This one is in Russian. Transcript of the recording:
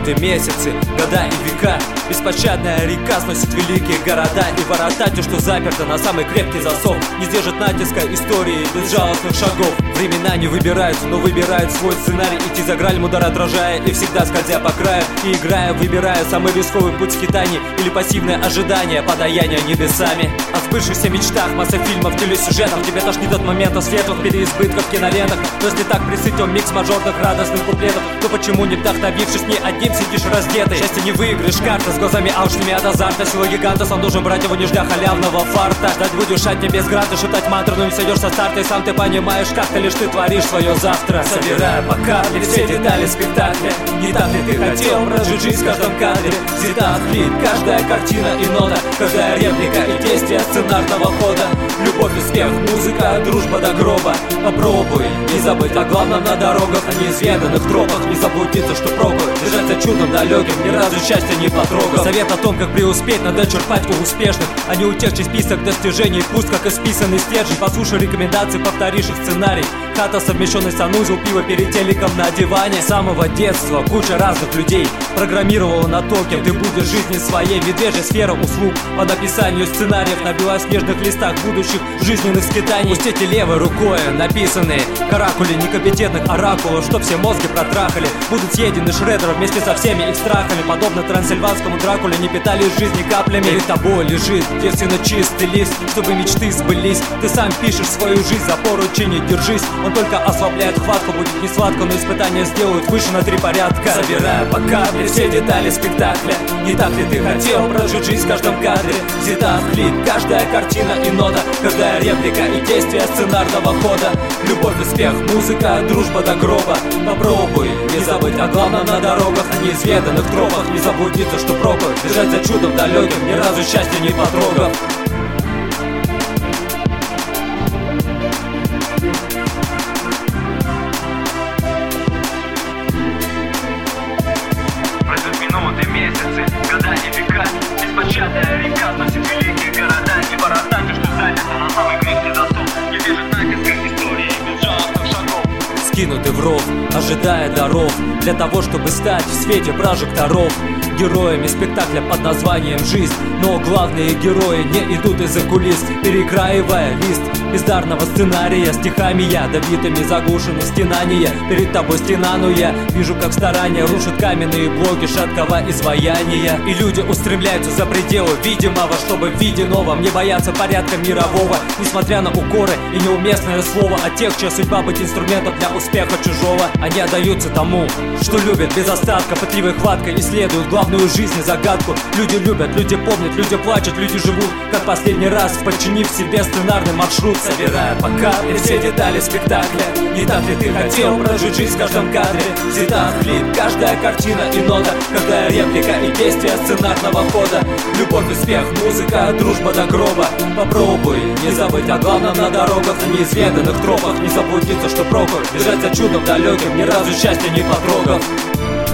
минуты, месяцы, года и века. Беспощадная река сносит великие города и ворота. Те, что заперто на самый крепкий засов, не держит натиска истории безжалостных шагов. Времена не выбираются, но выбирают свой сценарий. Идти за гралем, удар отражая и всегда скользя по краю. И играя, выбирая самый рисковый путь скитаний или пассивное ожидание подаяния небесами. О сбывшихся мечтах, масса фильмов, телесюжетов. Тебе тошнит от момента светлых переизбытков кинолентах. Но если так присытен микс мажорных радостных куплетов, то почему не вдохновившись ни одним сидишь раздетый? Счастье не выиграешь карты с глазами алчными от азарта. Сила гиганта, сам должен брать его, не ждя халявного фарта. Ждать будешь от тебя без гранта, шептать мантру, но не сойдешь со старта. И сам ты понимаешь, как-то лишь ты творишь свое завтра. Собирая по капле все детали спектакля. Не так ли ты хотел прожить жизнь в каждом кадре? Цвета, клип, каждая картина и нота, каждая реплика и действие сценарного хода. Любовь, успех, музыка, дружба до гроба. Попробуй не забыть о главном на дорогах, о неизведанных тропах. Не заблудиться, что пробуй держаться чудом далеким, ни разу счастья не потрогал. Совет о том, как преуспеть, надо черпать у успешных, а не утекший список достижений, пуст как исписанный стержень. Послушай рекомендации, повторишь их сценарий. Хата, совмещенный санузел, пиво перед телеком на диване. С самого детства куча разных людей программировала на то, кем ты будешь в жизни своей. Медвежья сфера услуг по написанию сценариев на белоснежных листах будущих жизненных скитаний. Пустите левой рукой написанные каракули некомпетентных оракулов, что все мозги протрахали, будут съедены шредером вместе со всеми их страхами. Подобно трансильванскому Дракуле, не питали жизни каплями. Перед тобой лежит девственно чистый лист, чтобы мечты сбылись. Ты сам пишешь свою жизнь, за поручень держись. Он только ослабляет хватку, будет не сладко, но испытания сделают выше на 3 порядка. Собирая по капле все детали спектакля. Не так ли ты хотел прожить жизнь в каждом кадре? Цвета, клип, каждая картина и нота, каждая реплика и действие сценарного хода. Любовь, успех, музыка, дружба до гроба. Попробуй не забыть о главном на дорогах, о неизведанных тропах. Не заблудиться, что пробуй бежать за чудом далеким, ни разу счастья не потрогав. Месяцы, года и века. Беспощадная река носит великие города и ворота. Те, что заперто на самый крепкий засов, не держит натиска истории безжалостных шагов. Скинуты в ров, ожидая даров, для того, чтобы стать в свете прожекторов героями спектакля под названием «Жизнь». Но главные герои не идут из-за кулис, перекраивая лист бездарного сценария. Стихами ядовитыми заглушены стенания. Перед тобой стена, но я вижу, как старания рушат каменные блоки шаткого изваяния. И люди устремляются за пределы видимого, чтобы в виде новом не бояться порядка мирового. Несмотря на укоры и неуместное слово о тех, чья судьба быть инструментом для успеха чужого. Они отдаются тому, что любят без остатка, пытливой хваткой исследуют главную жизнь и загадку. Люди любят, люди помнят, люди плачут, люди живут как последний раз, подчинив себе сценарный маршрут. Собирая по капле все детали спектакля. Не так ли ты хотел прожить жизнь в каждом кадре? Цвета, клип, каждая картина и нота, каждая реплика и действие сценарного хода. Любовь, успех, музыка, дружба до гроба. Попробуй не забыть о главном на дорогах, о неизведанных тропах. Не заблудиться, что пробуй бежать за чудом далеким, ни разу счастья не потрогав.